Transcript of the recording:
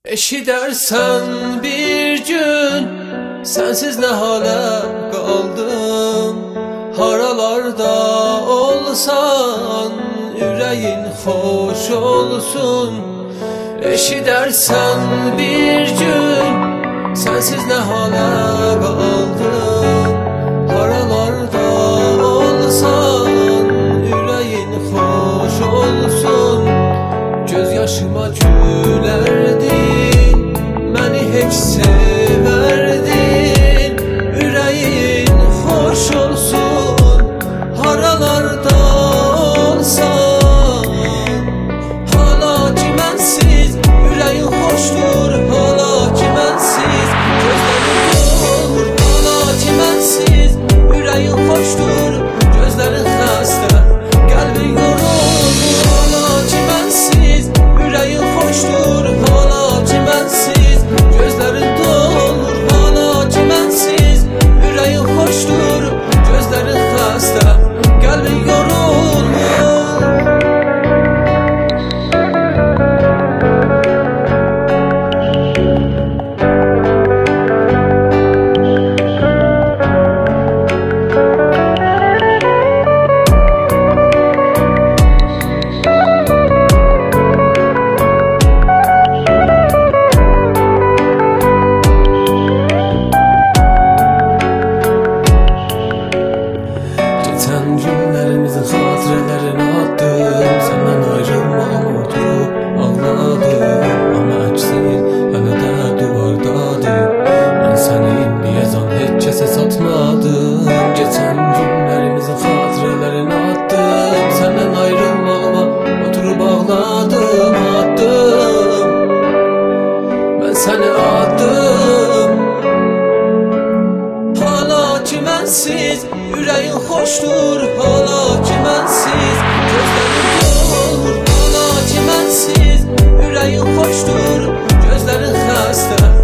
Eşidersen bir gün sensiz ne hale kaldım. Haralarda olsan yüreğin hoş olsun. Eşidersen bir gün sensiz ne hale kaldım. Haralarda olsan yüreğin hoş olsun. Göz yaşıma gülerdin, beni hiç severdin. Yüreğin hoş olsun, haralarda olsan. Hala ki mənsiz, yüreğin hoşdur. Hala ki mənsiz, gözlerin dolur. Hala ki mənsiz, yüreğin hoşdur. Gözlerin xəstə, qəlbin yorulur. Hala ki mənsiz, yüreğin hoşdur. Hala ki mənsiz, gözlerin dolur. Hala ki mənsiz, yüreğin hoşdur. Gözlerin xəstə, qəlbin yorulur. Geçen günlerimizin hatırelerini attım. Senden ayrılmam oturup ağladım. Ama əksini hələ də duvardadır. Mən səni niyə zan heç kəsə satmadım. Geçen günlerimizin hatırelerini attım. Senden ayrılmağıma oturup ağladım. Ben səni attım. Hala ki mənsiz, yüreğin hoşdur. Hala ki mənsiz, gözlerin dolur. Hala ki mənsiz, yüreğin hoşdur. Gözlerin xəstə,